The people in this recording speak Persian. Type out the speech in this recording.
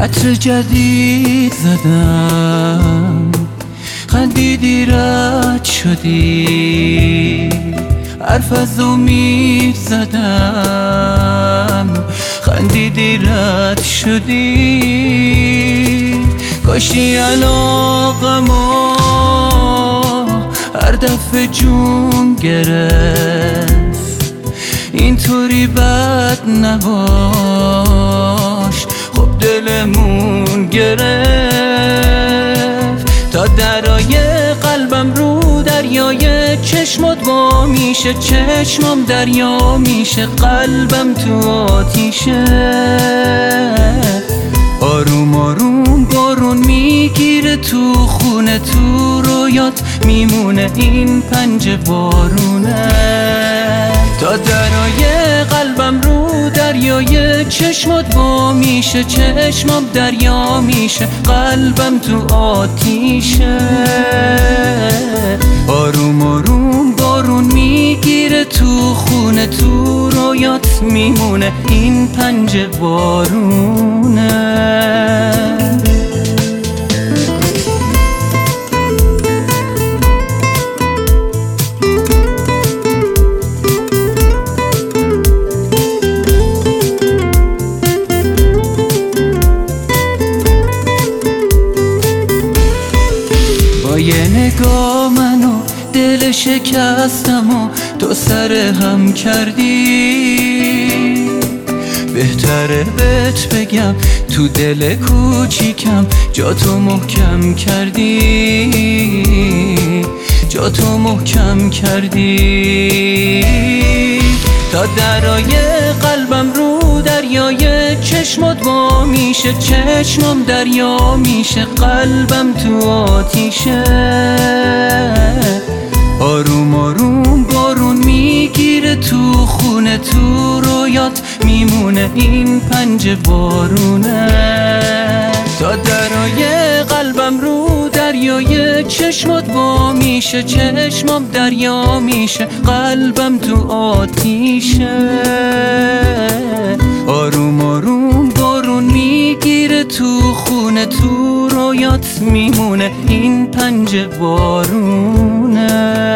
عطر جدید زدم، خندیدی رد شدی، حرف از امید زدم، خندیدی رد شدی. کاشی علاقمو هر دفعه جون گرفت، اینطوری بد نباش، خب دلمون گرفت. تا درای قلبم رو دریای چشمات وا میشه، چشمام دریا میشه، قلبم تو آتیشه. آروم آروم بارون میگیره تو خونه، تو رویات میمونه این پنجه بارونه. تا درای قلبم رو دریای چشمات وا میشه، چشمام دریا میشه، قلبم تو آتیشه. آروم آروم بارون میگیره تو خونه، تو رویات میمونه این پنجه بارونه. یه نگاه منو دل شکستم و تو سر هم کردی. بهتره بهت بگم تو دل کوچیکم جا تو محکم کردی، جا تو محکم کردی. تا درای قلبم رو دریای چشمات وا میشه، چشمام دریا میشه، قلبم تو آتیشه. آروم آروم بارون میگیره تو خونه، تو رویات میمونه این پنجه بارونه. تا درای قلبم رو دریای چشمات وا میشه، چشمام دریا میشه، قلبم تو آتیشه. آروم آروم بارون میگیره تو خونه، تو رویات میمونه این پنجه بارونه.